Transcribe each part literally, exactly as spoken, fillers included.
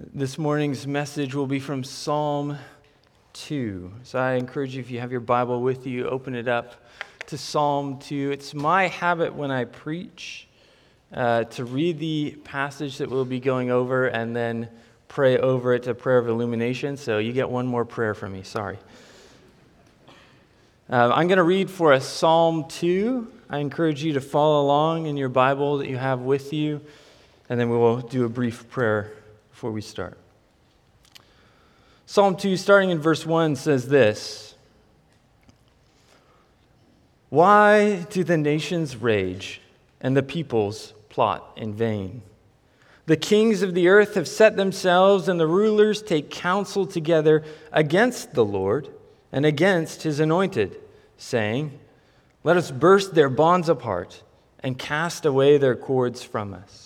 This morning's message will be from Psalm two. So I encourage you, if you have your Bible with you, open it up to Psalm two. It's my habit when I preach uh, to read the passage that we'll be going over and then pray over it, a prayer of illumination. So you get one more prayer from me. Sorry. Uh, I'm going to read for us Psalm two. I encourage you to follow along in your Bible that you have with you, and then we will do a brief prayer before we start. Psalm two, starting in verse one, says this: "Why do the nations rage and the peoples plot in vain? The kings of the earth have set themselves, and the rulers take counsel together against the Lord and against his anointed, saying, 'Let us burst their bonds apart and cast away their cords from us.'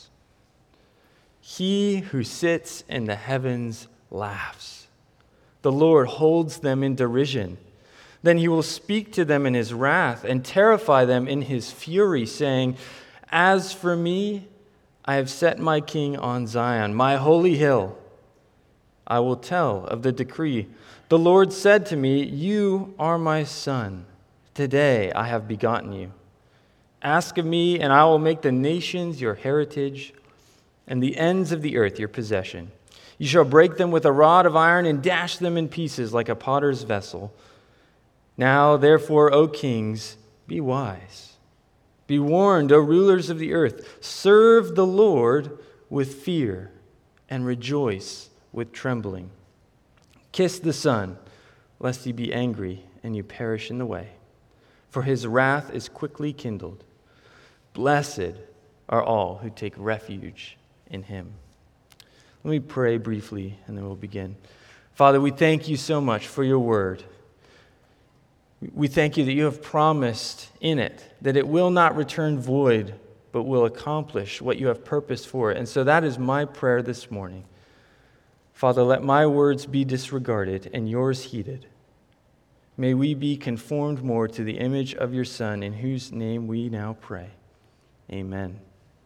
He who sits in the heavens laughs. The Lord holds them in derision. Then he will speak to them in his wrath and terrify them in his fury, saying, 'As for me, I have set my king on Zion, my holy hill. I will tell of the decree. The Lord said to me, you are my son. Today I have begotten you. Ask of me, and I will make the nations your heritage and the ends of the earth your possession. You shall break them with a rod of iron and dash them in pieces like a potter's vessel. Now, therefore, O kings, be wise. Be warned, O rulers of the earth. Serve the Lord with fear and rejoice with trembling. Kiss the Son, lest he be angry and you perish in the way, for his wrath is quickly kindled. Blessed are all who take refuge in him." Let me pray briefly, and then we'll begin. Father, we thank you so much for your word. We thank you that you have promised in it that it will not return void, but will accomplish what you have purposed for it. And so that is my prayer this morning. Father, let my words be disregarded and yours heeded. May we be conformed more to the image of your Son, in whose name we now pray. Amen.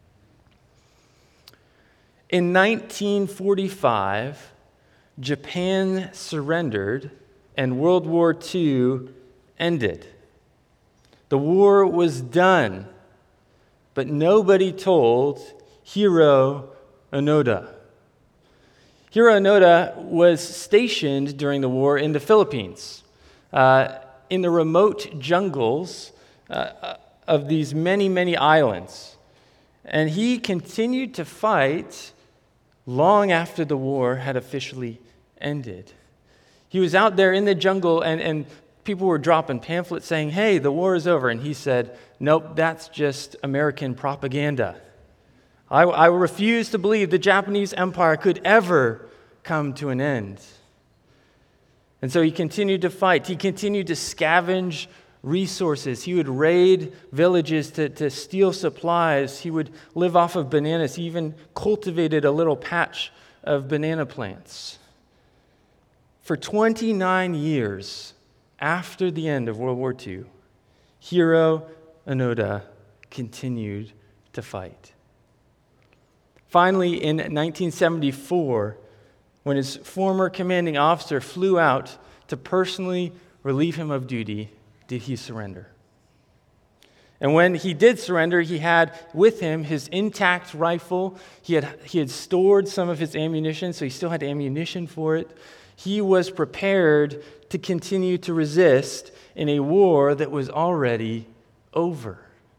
In nineteen forty-five, Japan surrendered and World War Two ended. The war was done, but nobody told Hiro Onoda. Hiro Onoda was stationed during the war in the Philippines, uh, in the remote jungles uh, of these many, many islands. And he continued to fight long after the war had officially ended. He was out there in the jungle, and, and people were dropping pamphlets saying, "Hey, the war is over." And he said, "Nope, that's just American propaganda. I, I refuse to believe the Japanese Empire could ever come to an end." And so he continued to fight. He continued to scavenge resources. He would raid villages to, to steal supplies. He would live off of bananas. He even cultivated a little patch of banana plants. For twenty-nine years after the end of World War Two, Hiro Onoda continued to fight. Finally, in nineteen seventy-four, when his former commanding officer flew out to personally relieve him of duty, did he surrender. And when he did surrender, he had with him his intact rifle. He had, he had stored some of his ammunition, so he still had ammunition for it. He was prepared to continue to resist in a war that was already over.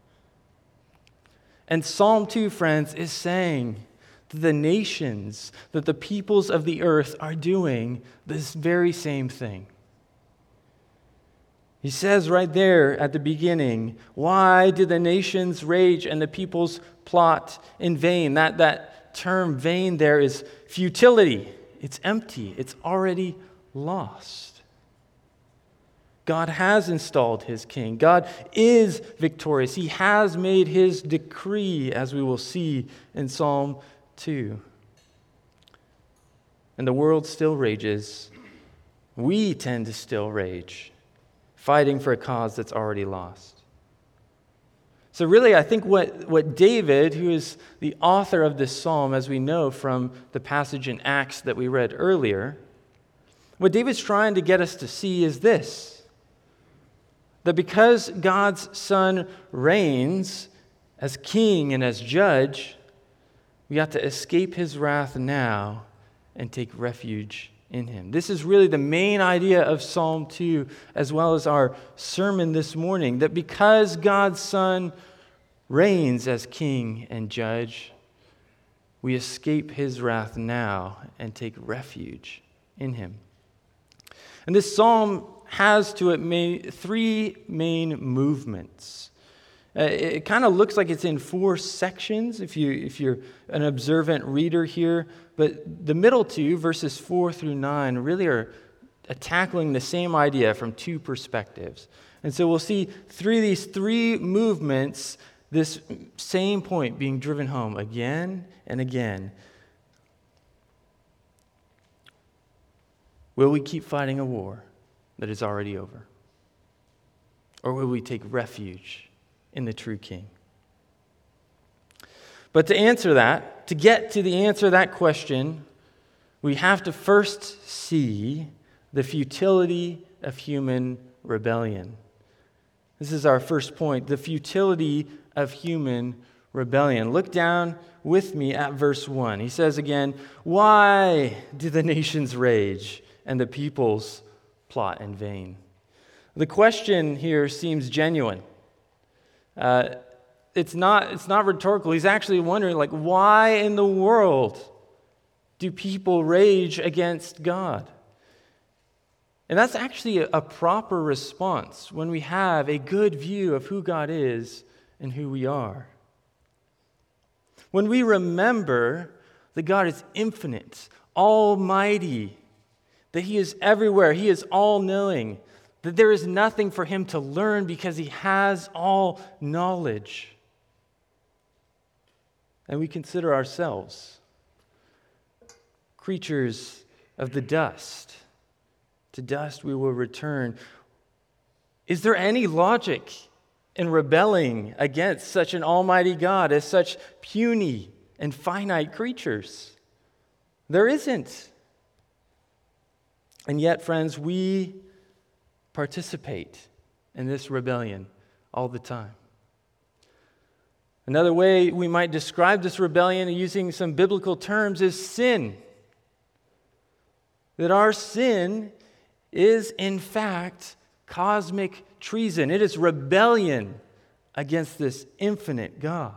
And Psalm two, friends, is saying that the nations, that the peoples of the earth are doing this very same thing. He says right there at the beginning, "Why do the nations rage and the peoples plot in vain?" That, that term vain there is futility. It's empty. It's already lost. God has installed his king. God is victorious. He has made his decree, as we will see in Psalm two. And the world still rages. We tend to still rage, fighting for a cause that's already lost. So really, I think what, what David, who is the author of this psalm, as we know from the passage in Acts that we read earlier, what David's trying to get us to see is this: that because God's Son reigns as king and as judge, we have to escape his wrath now and take refuge in him. This is really the main idea of Psalm two, as well as our sermon this morning, that because God's Son reigns as king and judge, we escape his wrath now and take refuge in him. And this psalm has to it main, three main movements. Uh, it it kind of looks like it's in four sections if, you, if you're an observant reader here, but the middle two, verses four through nine, really are tackling the same idea from two perspectives. And so we'll see through these three movements, this same point being driven home again and again. Will we keep fighting a war that is already over? Or will we take refuge in the true King? But to answer that, to get to the answer to that question, we have to first see the futility of human rebellion. This is our first point, the futility of human rebellion. Look down with me at verse one. He says again, "Why do the nations rage and the peoples plot in vain?" The question here seems genuine. Uh, it's not, it's not rhetorical. He's actually wondering, like, why in the world do people rage against God? And that's actually a, a proper response when we have a good view of who God is and who we are. When we remember that God is infinite, almighty, that he is everywhere, he is all-knowing, that there is nothing for him to learn because he has all knowledge. And we consider ourselves creatures of the dust. To dust we will return. Is there any logic in rebelling against such an almighty God as such puny and finite creatures? There isn't. And yet, friends, we participate in this rebellion all the time. Another way we might describe this rebellion using some biblical terms is sin. That our sin is, in fact, cosmic treason. It is rebellion against this infinite God.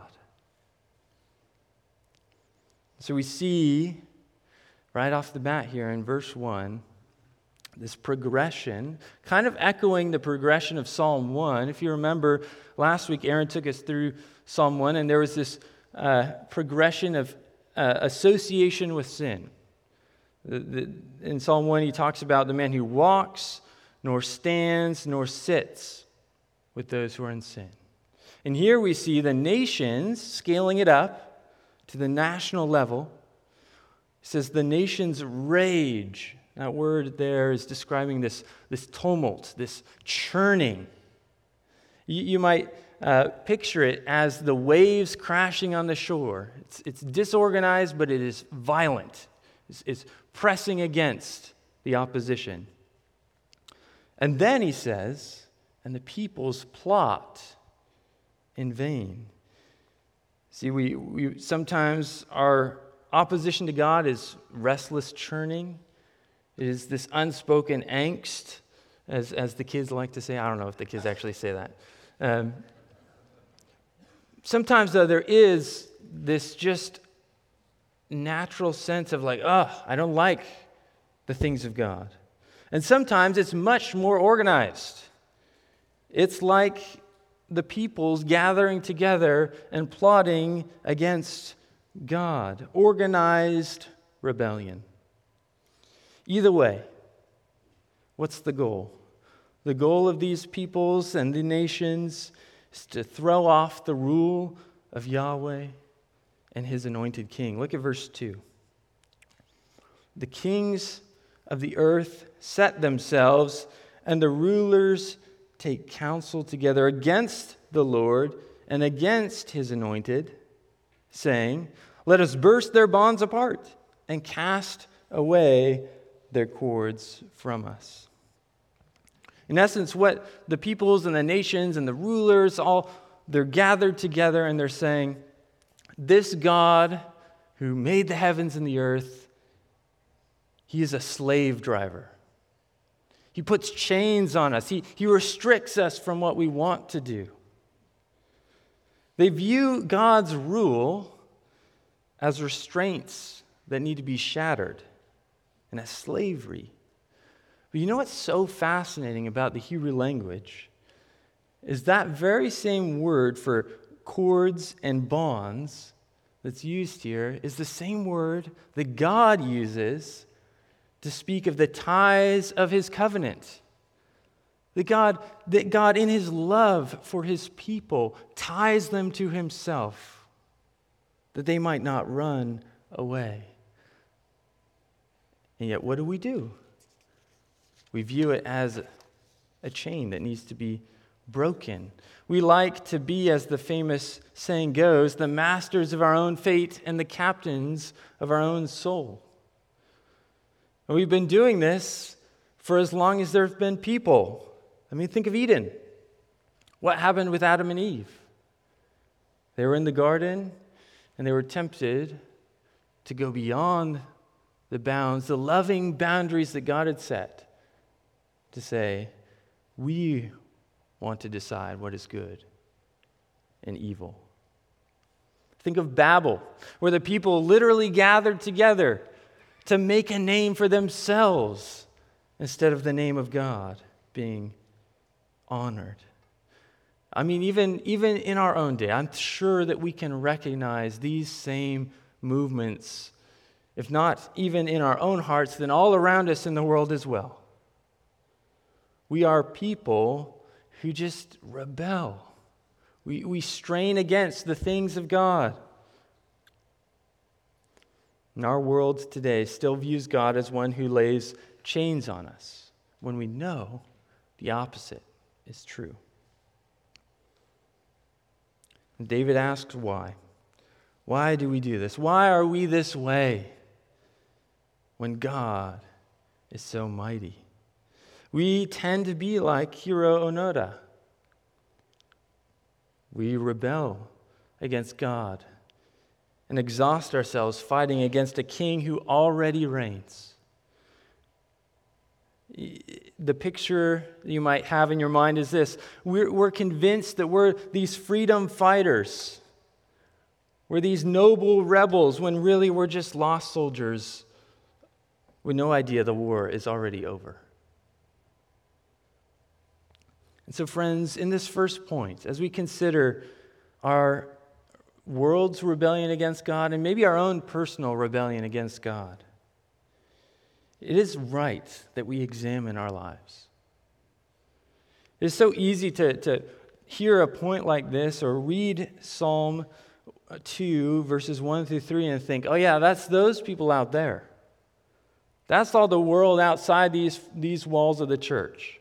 So we see right off the bat here in verse one, this progression, kind of echoing the progression of Psalm one. If you remember, last week Aaron took us through Psalm one, and there was this uh, progression of uh, association with sin. The, the, in Psalm one, he talks about the man who walks, nor stands, nor sits with those who are in sin. And here we see the nations scaling it up to the national level. It says the nations rage. That word there is describing this, this tumult, this churning. You, you might uh, picture it as the waves crashing on the shore. It's, it's disorganized, but it is violent. It's, it's pressing against the opposition. And then he says, and the peoples plot in vain. See, we, we sometimes our opposition to God is restless churning. It is this unspoken angst, as, as the kids like to say. I don't know if the kids actually say that. Um, sometimes, though, there is this just natural sense of like, oh, I don't like the things of God. And sometimes it's much more organized. It's like the peoples gathering together and plotting against God. Organized rebellion. Either way, what's the goal? The goal of these peoples and the nations is to throw off the rule of Yahweh and his anointed king. Look at verse two. The kings of the earth set themselves, and the rulers take counsel together against the Lord and against his anointed, saying, "Let us burst their bonds apart and cast away their cords from us." In essence, what the peoples and the nations and the rulers, all, they're gathered together and they're saying, this God who made the heavens and the earth, he is a slave driver. He puts chains on us. He, he restricts us from what we want to do. They view God's rule as restraints that need to be shattered and as slavery. But you know what's so fascinating about the Hebrew language is that very same word for cords and bonds that's used here is the same word that God uses to speak of the ties of his covenant. That God, that God in his love for his people ties them to himself that they might not run away. And yet what do we do? We view it as a chain that needs to be broken. We like to be, as the famous saying goes, the masters of our own fate and the captains of our own soul. And we've been doing this for as long as there have been people. I mean, think of Eden. What happened with Adam and Eve? They were in the garden and they were tempted to go beyond the bounds, the loving boundaries that God had set, to say, we want to decide what is good and evil. Think of Babel, where the people literally gathered together to make a name for themselves instead of the name of God being honored. I mean, even, even in our own day, I'm sure that we can recognize these same movements, if not even in our own hearts, then all around us in the world as well. We are people who just rebel. We, we strain against the things of God. And our world today still views God as one who lays chains on us, when we know the opposite is true. And David asks why. Why do we do this? Why are we this way when God is so mighty? We tend to be like Hiro Onoda. We rebel against God and exhaust ourselves fighting against a king who already reigns. The picture you might have in your mind is this. We're, we're convinced that we're these freedom fighters. We're these noble rebels when really we're just lost soldiers with no idea the war is already over. And so, friends, in this first point, as we consider our world's rebellion against God and maybe our own personal rebellion against God, it is right that we examine our lives. It is so easy to, to hear a point like this or read Psalm two, verses one through three, and think, oh yeah, that's those people out there. That's all the world outside these, these walls of the church.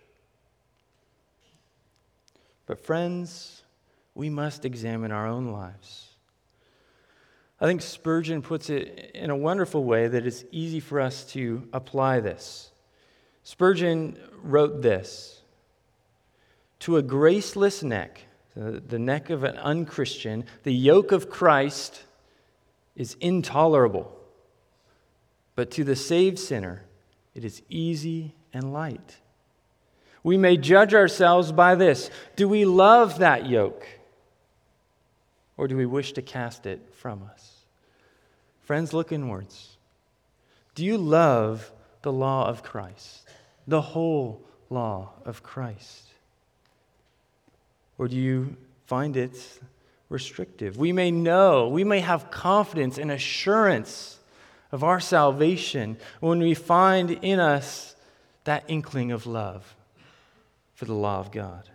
But friends, we must examine our own lives. I think Spurgeon puts it in a wonderful way that it's easy for us to apply this. Spurgeon wrote this: "To a graceless neck, the neck of an unchristian, the yoke of Christ is intolerable. But to the saved sinner, it is easy and light. We may judge ourselves by this. Do we love that yoke? Or do we wish to cast it from us?" Friends, look inwards. Do you love the law of Christ, the whole law of Christ? Or do you find it restrictive? We may know, we may have confidence and assurance of our salvation when we find in us that inkling of love for the law of God.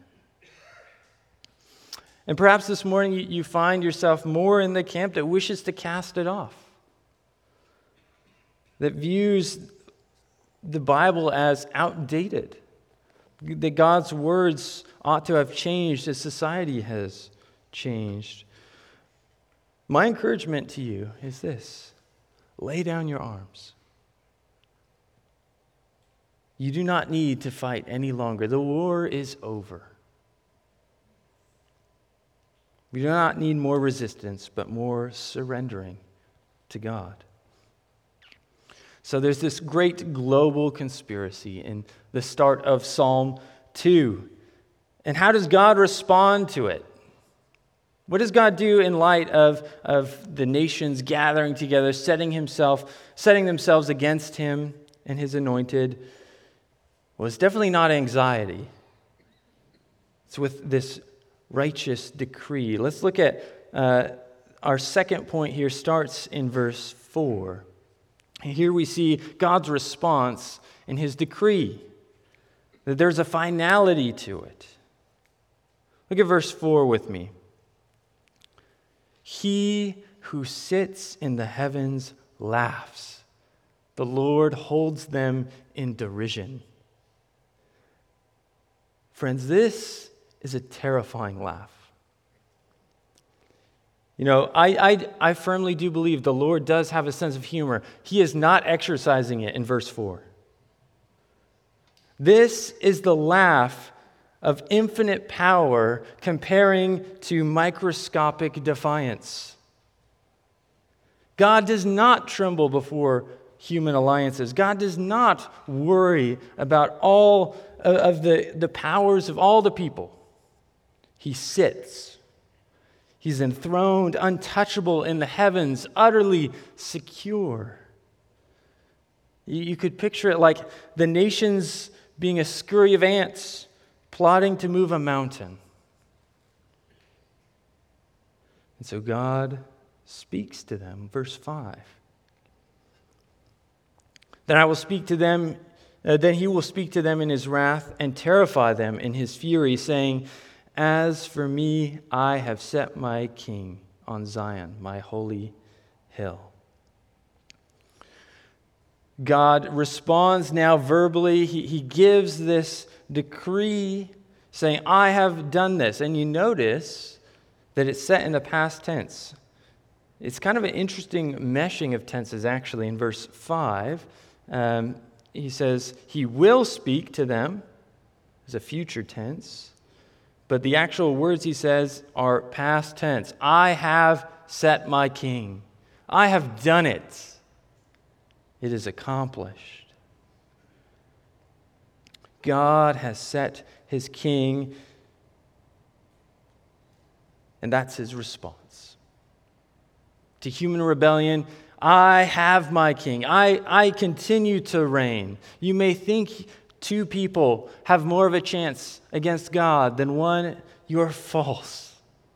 And perhaps this morning you find yourself more in the camp that wishes to cast it off, that views the Bible as outdated, that God's words ought to have changed as society has changed. My encouragement to you is this: lay down your arms. You do not need to fight any longer. The war is over. We do not need more resistance, but more surrendering to God. So there's this great global conspiracy in the start of Psalm two. And how does God respond to it? What does God do in light of, of the nations gathering together, setting himself, setting themselves against him and his anointed? Well, it's definitely not anxiety. It's with this righteous decree. Let's look at uh, our second point here, starts in verse four. And here we see God's response in his decree, that there's a finality to it. Look at verse four with me. He who sits in the heavens laughs. The Lord holds them in derision. Friends, this is a terrifying laugh. You know, I, I, I firmly do believe the Lord does have a sense of humor. He is not exercising it in verse four. This is the laugh of infinite power comparing to microscopic defiance. God does not tremble before human alliances. God does not worry about all of the, the powers of all the people. He sits. He's enthroned, untouchable in the heavens, utterly secure. You, you could picture it like the nations being a scurry of ants plotting to move a mountain. And so God speaks to them. Verse five. Then I will speak to them, uh, then he will speak to them in his wrath and terrify them in his fury, saying, "As for me, I have set my king on Zion, my holy hill." God responds now verbally. He, he gives this decree saying, I have done this. And you notice that it's set in the past tense. It's kind of an interesting meshing of tenses, actually. In verse five, um, he says, he will speak to them. It's a future tense. But the actual words he says are past tense. I have set my king. I have done it. It is accomplished. God has set his king, and that's his response. To human rebellion, I have my king. I, I continue to reign. You may think two people have more of a chance against God than one. You're false.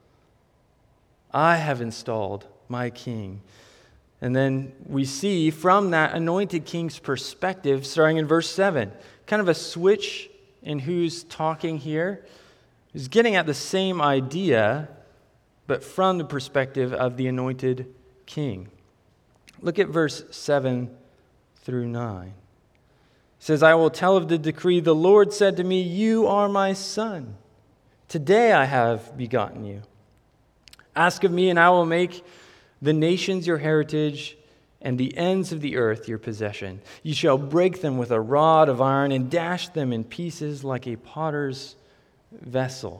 I have installed my king. And then we see from that anointed king's perspective, starting in verse seven, kind of a switch in who's talking here. He's getting at the same idea, but from the perspective of the anointed king. Look at verse seven through nine. It says, I will tell of the decree. The Lord said to me, you are my son. Today I have begotten you. Ask of me, and I will make the nations your heritage, and the ends of the earth your possession. You shall break them with a rod of iron and dash them in pieces like a potter's vessel.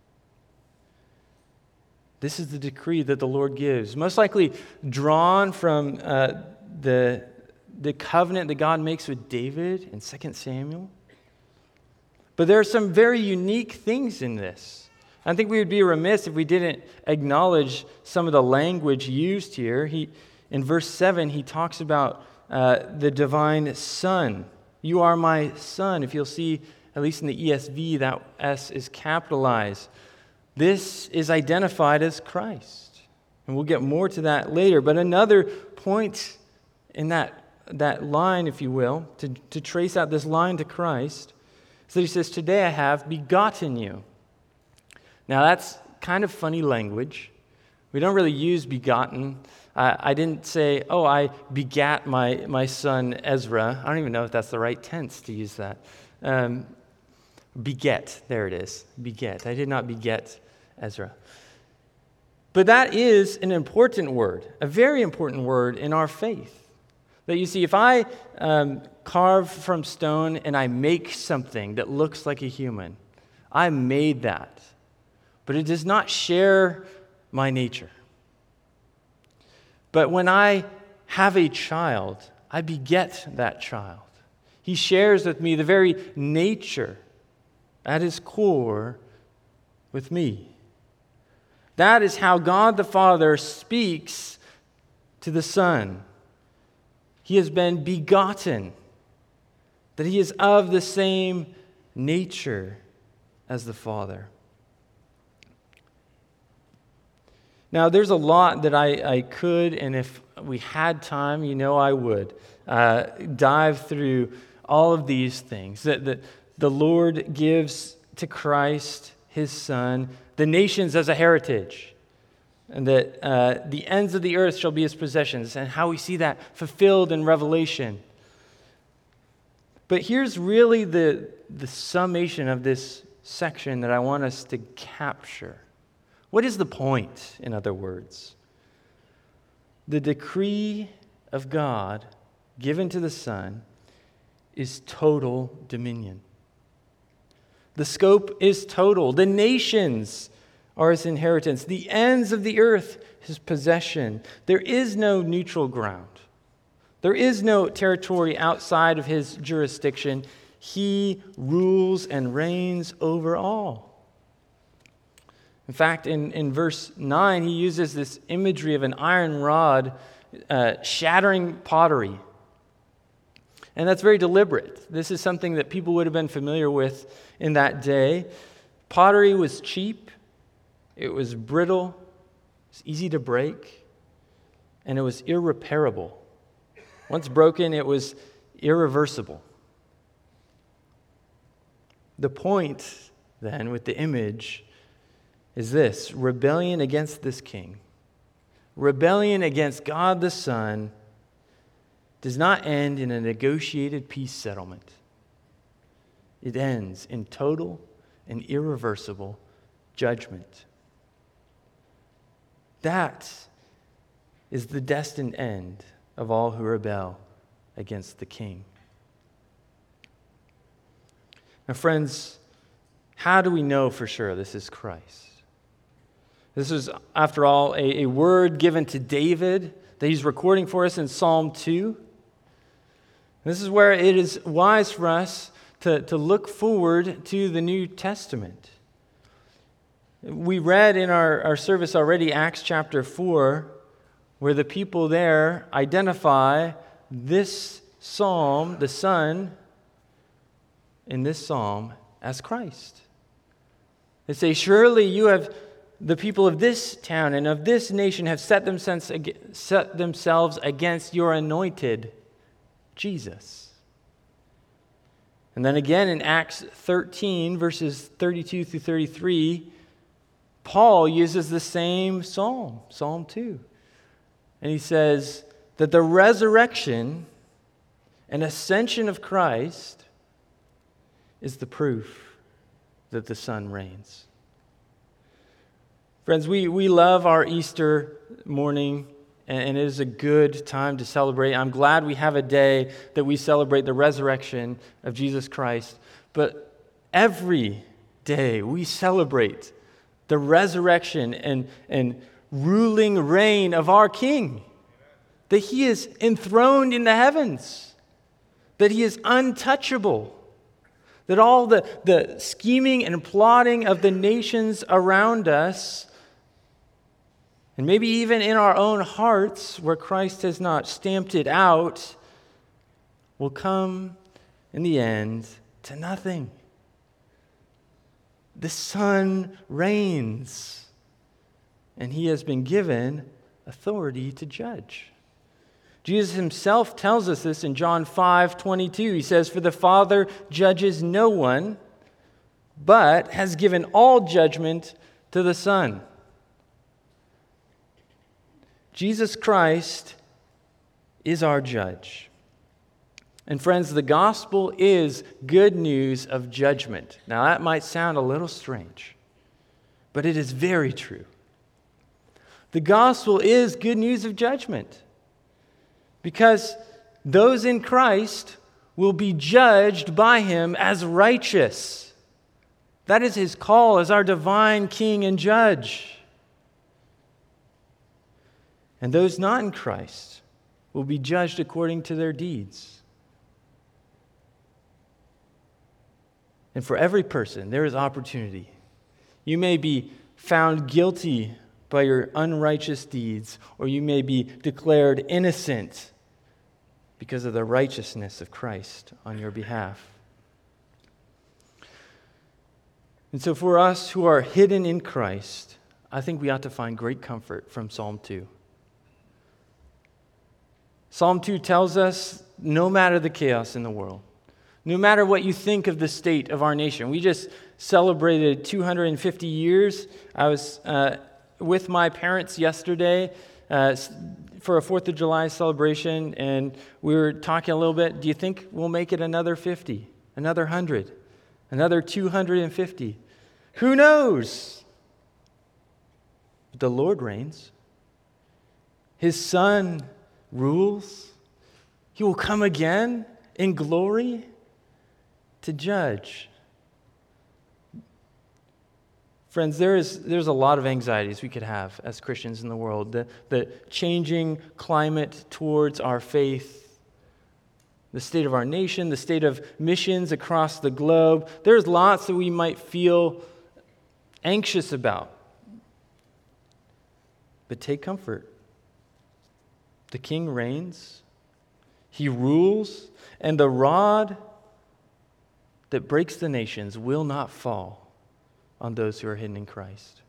This is the decree that the Lord gives, most likely drawn from uh, the, the covenant that God makes with David in Second Samuel. But there are some very unique things in this. I think we would be remiss if we didn't acknowledge some of the language used here. He, in verse seven, he talks about uh, the divine Son. You are my son. If you'll see, at least in the E S V, that S is capitalized. This is identified as Christ. And we'll get more to that later. But another point in that, that line, if you will, to, to trace out this line to Christ, is that he says, today I have begotten you. Now, that's kind of funny language. We don't really use begotten. Uh, I didn't say, oh, I begat my, my son Ezra. I don't even know if that's the right tense to use that. Um, beget, there it is, beget. I did not beget Ezra. But that is an important word, a very important word in our faith. That you see, if I um, carve from stone and I make something that looks like a human, I made that. But it does not share my nature. But when I have a child, I beget that child. He shares with me the very nature at his core with me. That is how God the Father speaks to the Son. He has been begotten, that he is of the same nature as the Father. Now, there's a lot that I, I could, and if we had time, you know I would, uh, dive through all of these things that, that the Lord gives to Christ, his Son, the nations as a heritage, and that uh, the ends of the earth shall be his possessions, and how we see that fulfilled in Revelation. But here's really the, the summation of this section that I want us to capture. What is the point, in other words? The decree of God given to the Son is total dominion. The scope is total. The nations are his inheritance. The ends of the earth, his possession. There is no neutral ground. There is no territory outside of his jurisdiction. He rules and reigns over all. In fact, in, in verse nine, he uses this imagery of an iron rod uh, shattering pottery. And that's very deliberate. This is something that people would have been familiar with in that day. Pottery was cheap, it was brittle, it was easy to break, and it was irreparable. Once broken, it was irreversible. The point, then, with the image is this: rebellion against this king, rebellion against God the Son, does not end in a negotiated peace settlement. It ends in total and irreversible judgment. That is the destined end of all who rebel against the king. Now, friends, how do we know for sure this is Christ? This is, after all, a, a word given to David that he's recording for us in Psalm two. This is where it is wise for us to, to look forward to the New Testament. We read in our, our service already, Acts chapter four, where the people there identify this psalm, the Son, in this psalm, as Christ. They say, surely you have, the people of this town and of this nation have set themselves, set themselves against your anointed Jesus. And then again in Acts thirteen, verses thirty-two through thirty-three, Paul uses the same psalm, Psalm two. And he says that the resurrection and ascension of Christ is the proof that the Son reigns. Friends, we, we love our Easter morning, and it is a good time to celebrate. I'm glad we have a day that we celebrate the resurrection of Jesus Christ. But every day we celebrate the resurrection and, and ruling reign of our King. That he is enthroned in the heavens. That he is untouchable. That all the, the scheming and plotting of the nations around us, and maybe even in our own hearts, where Christ has not stamped it out, will come in the end to nothing. The Son reigns, and he has been given authority to judge. Jesus himself tells us this in John five twenty-two. He says, "For the Father judges no one, but has given all judgment to the Son." Jesus Christ is our judge. And friends, the gospel is good news of judgment. Now that might sound a little strange, but it is very true. The gospel is good news of judgment, because those in Christ will be judged by him as righteous. That is his call as our divine king and judge. And those not in Christ will be judged according to their deeds. And for every person, there is opportunity. You may be found guilty by your unrighteous deeds, or you may be declared innocent because of the righteousness of Christ on your behalf. And so for us who are hidden in Christ, I think we ought to find great comfort from Psalm two. Psalm two tells us, no matter the chaos in the world, no matter what you think of the state of our nation. We just celebrated two hundred fifty years. I was uh, with my parents yesterday uh, for a fourth of July celebration, and we were talking a little bit. Do you think we'll make it another fifty, another one hundred, another two hundred fifty? Who knows? But the Lord reigns. His Son rules. He will come again in glory to judge. Friends, there is there's a lot of anxieties we could have as Christians in the world. The, the changing climate towards our faith, the state of our nation, the state of missions across the globe. There's lots that we might feel anxious about. But take comfort. The King reigns. He rules, and the rod that breaks the nations will not fall on those who are hidden in Christ.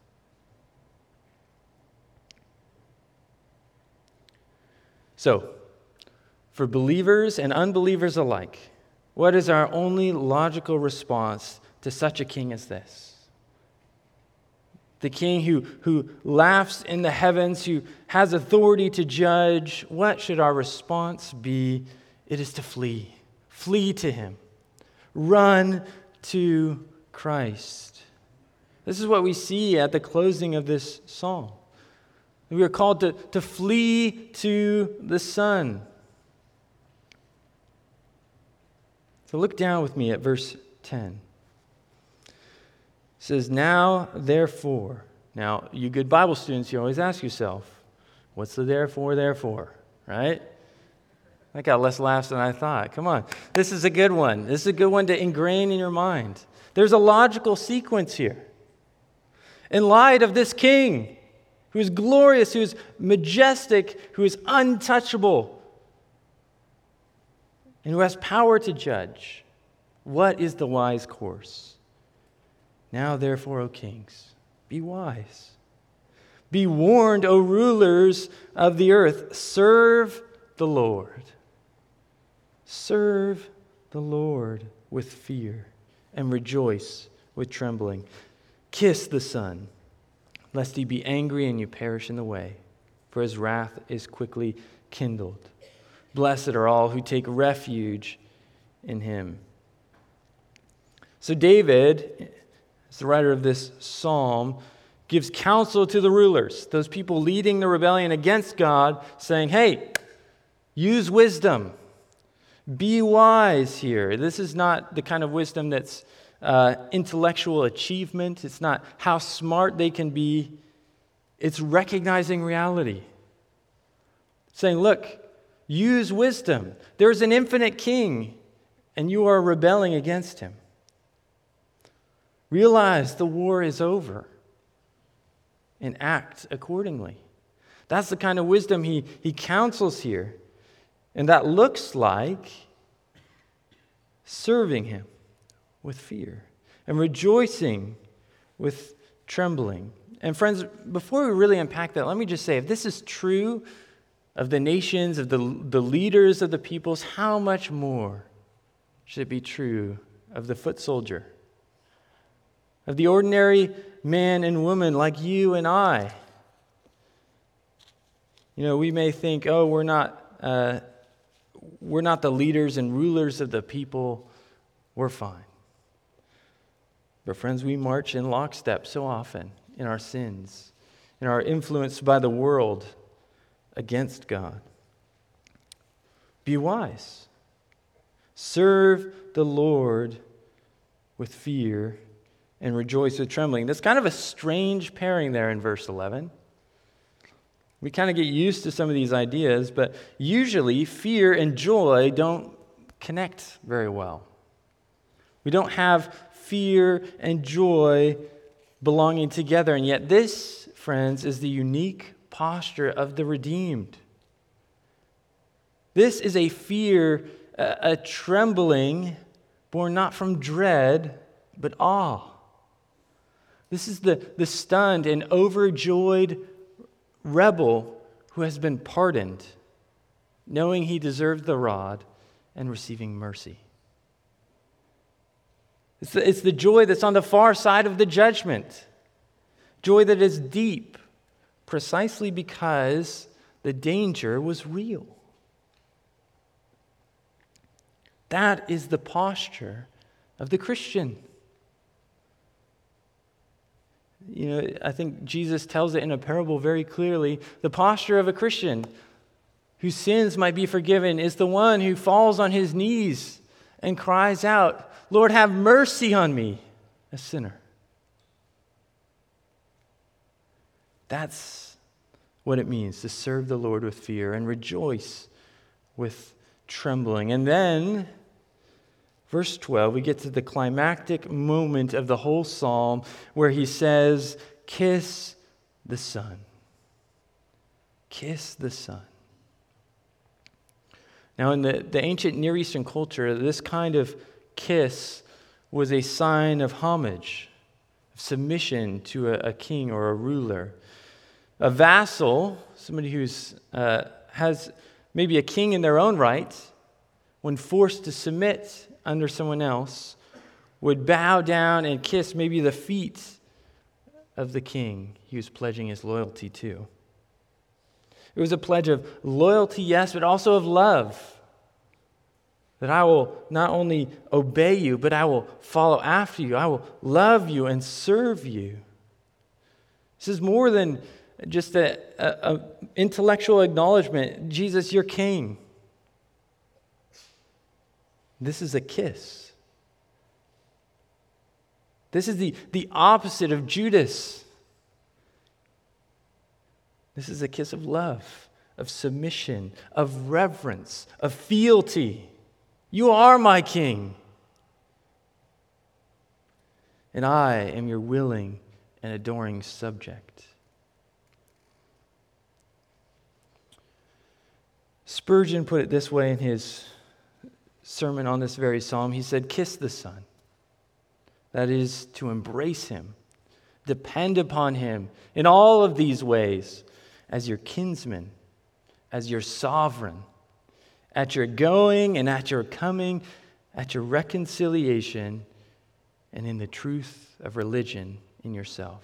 So, for believers and unbelievers alike, what is our only logical response to such a king as this? The king who, who laughs in the heavens, who has authority to judge. What should our response be? It is to flee. Flee to him. Run to Christ. This is what we see at the closing of this psalm. We are called to, to flee to the Son. So look down with me at verse ten. It says, now, therefore. Now, you good Bible students, you always ask yourself, what's the therefore, therefore, right? I got less laughs than I thought. Come on. This is a good one. This is a good one to ingrain in your mind. There's a logical sequence here. In light of this king, who is glorious, who is majestic, who is untouchable, and who has power to judge, what is the wise course? Now, therefore, O kings, be wise. Be warned, O rulers of the earth. Serve the Lord. Serve the Lord with fear and rejoice with trembling. Kiss the Son, lest he be angry and you perish in the way, for his wrath is quickly kindled. Blessed are all who take refuge in him. So David, as the writer of this psalm, gives counsel to the rulers, those people leading the rebellion against God, saying, hey, use wisdom. Be wise here. This is not the kind of wisdom that's uh, intellectual achievement. It's not how smart they can be. It's recognizing reality. Saying, look, use wisdom. There's an infinite king, and you are rebelling against him. Realize the war is over and act accordingly. That's the kind of wisdom he, he counsels here. And that looks like serving him with fear and rejoicing with trembling. And friends, before we really unpack that, let me just say, if this is true of the nations, of the, the leaders of the peoples, how much more should it be true of the foot soldier? Of the ordinary man and woman like you and I. You know, we may think, oh, we're not, uh, we're not the leaders and rulers of the people. We're fine. But friends, we march in lockstep so often in our sins, and are influenced by the world against God. Be wise. Serve the Lord with fear and rejoice with trembling. That's kind of a strange pairing there in verse eleven. We kind of get used to some of these ideas, but usually fear and joy don't connect very well. We don't have fear and joy belonging together, and yet this, friends, is the unique posture of the redeemed. This is a fear, a, a trembling born not from dread, but awe. This is the, the stunned and overjoyed rebel who has been pardoned, knowing he deserved the rod and receiving mercy. It's the, it's the joy that's on the far side of the judgment, joy that is deep, precisely because the danger was real. That is the posture of the Christian. You know, I think Jesus tells it in a parable very clearly. The posture of a Christian whose sins might be forgiven is the one who falls on his knees and cries out, "Lord, have mercy on me, a sinner." That's what it means to serve the Lord with fear and rejoice with trembling. And then, verse twelve, we get to the climactic moment of the whole psalm where he says, "Kiss the Son." Kiss the Son. Now, in the, the ancient Near Eastern culture, this kind of kiss was a sign of homage, of submission to a, a king or a ruler. A vassal, somebody who's uh, has maybe a king in their own right, when forced to submit under someone else, would bow down and kiss maybe the feet of the king he was pledging his loyalty to. It was a pledge of loyalty, yes, but also of love. That I will not only obey you, but I will follow after you. I will love you and serve you. This is more than just an a, a intellectual acknowledgement. Jesus, you're king. This is a kiss. This is the, the opposite of Judas. This is a kiss of love, of submission, of reverence, of fealty. You are my king. And I am your willing and adoring subject. Spurgeon put it this way in his sermon on this very psalm. He said, "Kiss the Son." That is to embrace him, depend upon him in all of these ways as your kinsman, as your sovereign, at your going and at your coming, at your reconciliation, and in the truth of religion in yourself.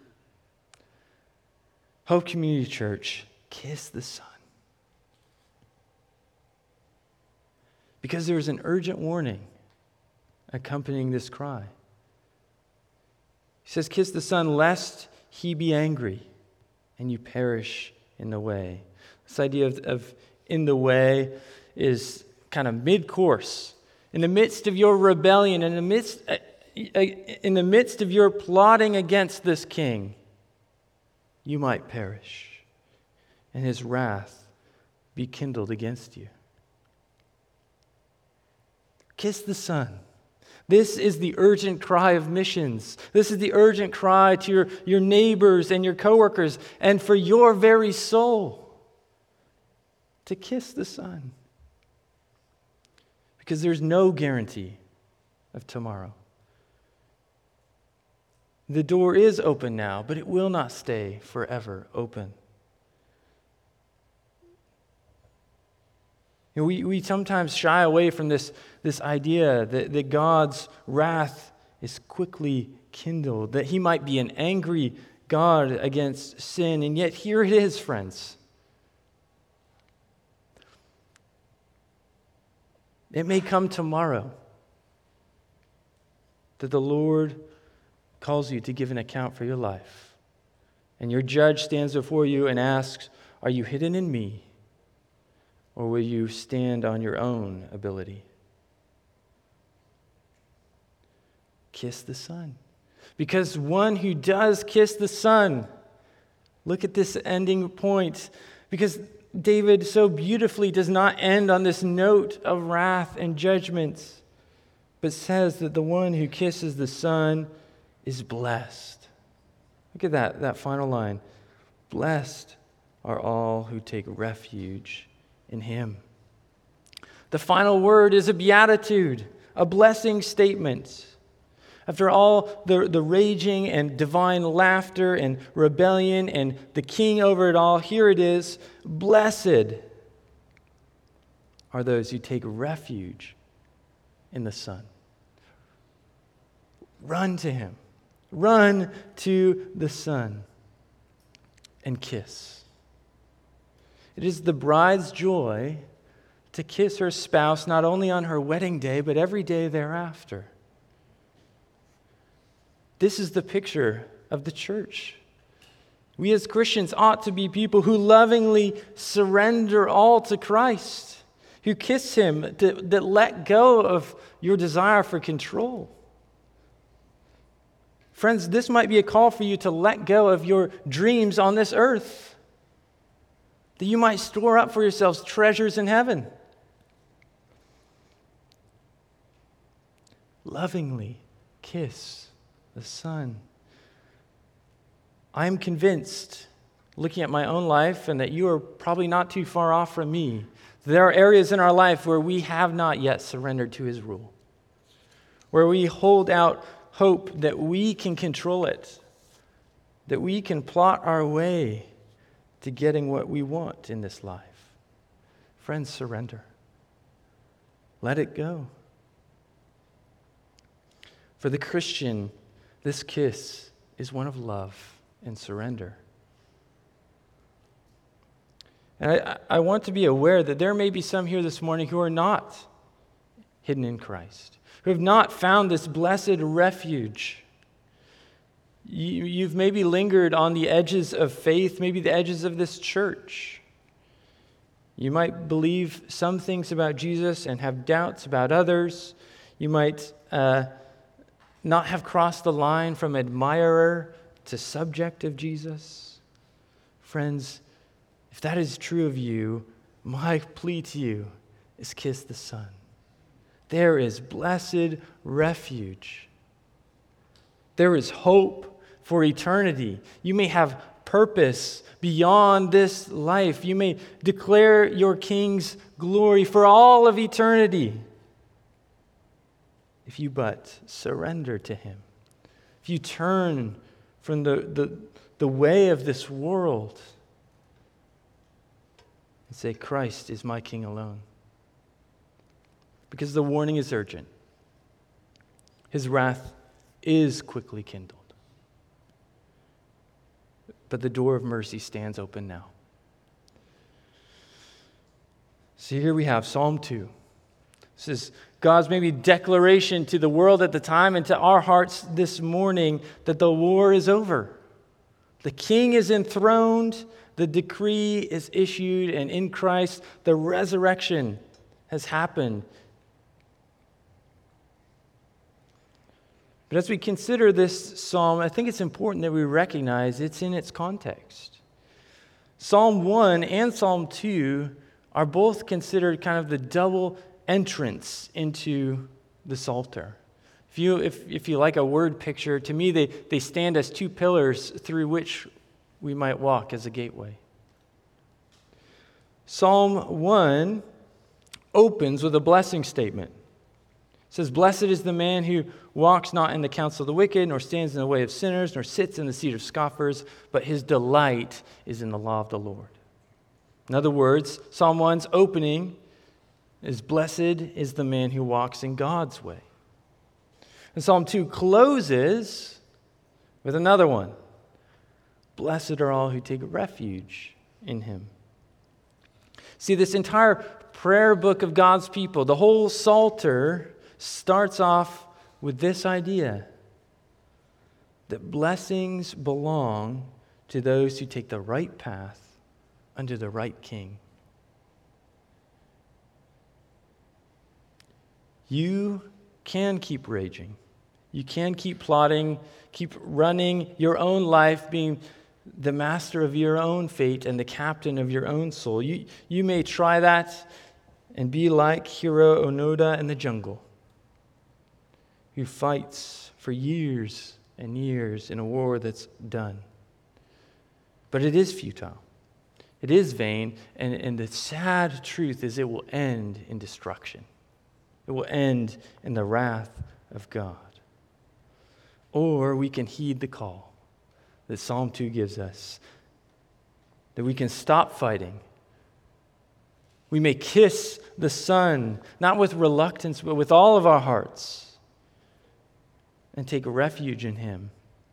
Hope Community Church, kiss the Son. Because there is an urgent warning accompanying this cry. He says, "Kiss the Son, lest he be angry and you perish in the way." This idea of, of in the way is kind of mid-course. In the midst of your rebellion, in the midst, uh, in the midst of your plotting against this king, you might perish, and his wrath be kindled against you. Kiss the Son. This is the urgent cry of missions. This is the urgent cry to your, your neighbors and your coworkers and for your very soul to kiss the Son. Because there's no guarantee of tomorrow. The door is open now, but it will not stay forever open. You know, we, we sometimes shy away from this, this idea that, that God's wrath is quickly kindled, that he might be an angry God against sin. And yet here it is, friends. It may come tomorrow that the Lord calls you to give an account for your life. And your judge stands before you and asks, are you hidden in me? Or will you stand on your own ability? Kiss the Son. Because one who does kiss the Son, look at this ending point. Because David so beautifully does not end on this note of wrath and judgment, but says that the one who kisses the Son is blessed. Look at that, that final line. Blessed are all who take refuge in him. The final word is a beatitude, a blessing statement. After all the, the raging and divine laughter and rebellion and the king over it all, here it is. Blessed are those who take refuge in the Son. Run to him. Run to the Son and kiss. It is the bride's joy to kiss her spouse not only on her wedding day, but every day thereafter. This is the picture of the church. We as Christians ought to be people who lovingly surrender all to Christ, who kiss him, that, that let go of your desire for control. Friends, this might be a call for you to let go of your dreams on this earth, that you might store up for yourselves treasures in heaven. Lovingly kiss the Son. I am convinced, looking at my own life, and that you are probably not too far off from me, there are areas in our life where we have not yet surrendered to his rule, where we hold out hope that we can control it, that we can plot our way to getting what we want in this life. Friends, surrender. Let it go. For the Christian, this kiss is one of love and surrender. And I, I want to be aware that there may be some here this morning who are not hidden in Christ, who have not found this blessed refuge. You, you've maybe lingered on the edges of faith, maybe the edges of this church. You might believe some things about Jesus and have doubts about others. You might uh, not have crossed the line from admirer to subject of Jesus. Friends, if that is true of you, my plea to you is kiss the Son. There is blessed refuge. There is hope for eternity. You may have purpose beyond this life. You may declare your King's glory for all of eternity if you but surrender to him. If you turn from the, the, the way of this world and say, Christ is my King alone. Because the warning is urgent. His wrath is quickly kindled. But the door of mercy stands open now. So here we have Psalm two. This is God's maybe declaration to the world at the time and to our hearts this morning that the war is over. The King is enthroned, the decree is issued, and in Christ the resurrection has happened. But as we consider this psalm, I think it's important that we recognize it's in its context. Psalm one and Psalm two are both considered kind of the double entrance into the Psalter. If you, if, if you like a word picture, to me they, they stand as two pillars through which we might walk as a gateway. Psalm one opens with a blessing statement. It says, "Blessed is the man who walks not in the counsel of the wicked, nor stands in the way of sinners, nor sits in the seat of scoffers, but his delight is in the law of the Lord." In other words, Psalm one's opening is, "Blessed is the man who walks in God's way." And Psalm two closes with another one. "Blessed are all who take refuge in him." See, this entire prayer book of God's people, the whole Psalter, starts off with this idea that blessings belong to those who take the right path under the right king. You can keep raging. You can keep plotting, keep running your own life, being the master of your own fate and the captain of your own soul. You, you may try that and be like Hiro Onoda in the jungle, who fights for years and years in a war that's done. But it is futile. It is vain, and, and the sad truth is it will end in destruction. It will end in the wrath of God. Or we can heed the call that Psalm two gives us, that we can stop fighting. We may kiss the Son, not with reluctance, but with all of our hearts, and take refuge in Him.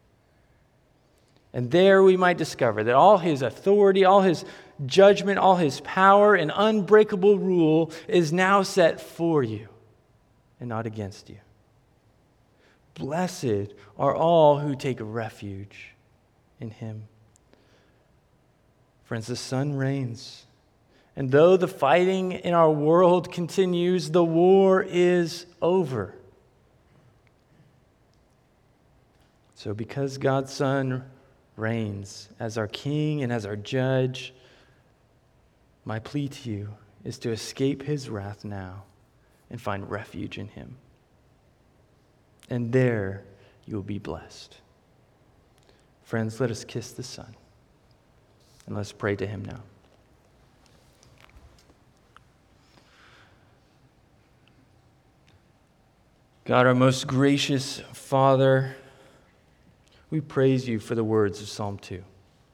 And there we might discover that all His authority, all His judgment, all His power and unbreakable rule is now set for you and not against you. Blessed are all who take refuge in Him. Friends, the sun reigns. And though the fighting in our world continues, the war is over. So because God's Son reigns as our King and as our Judge, my plea to you is to escape His wrath now and find refuge in Him. And there you will be blessed. Friends, let us kiss the Son, and let's pray to Him now. God, our most gracious Father, we praise You for the words of Psalm two.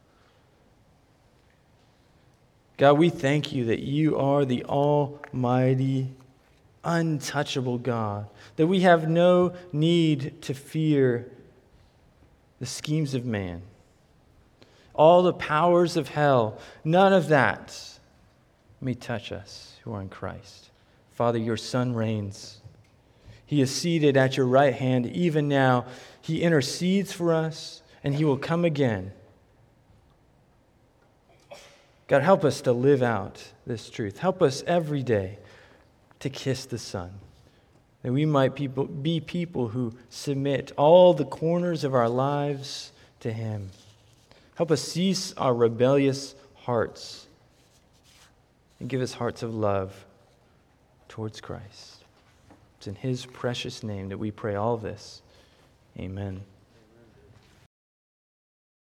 God, we thank You that You are the almighty, untouchable God, that we have no need to fear the schemes of man, all the powers of hell. None of that may touch us who are in Christ. Father, Your Son reigns. He is seated at Your right hand even now. He intercedes for us, and He will come again. God, help us to live out this truth. Help us every day to kiss the Son, that we might people, be people who submit all the corners of our lives to Him. Help us cease our rebellious hearts and give us hearts of love towards Christ. It's in His precious name that we pray all this. Amen.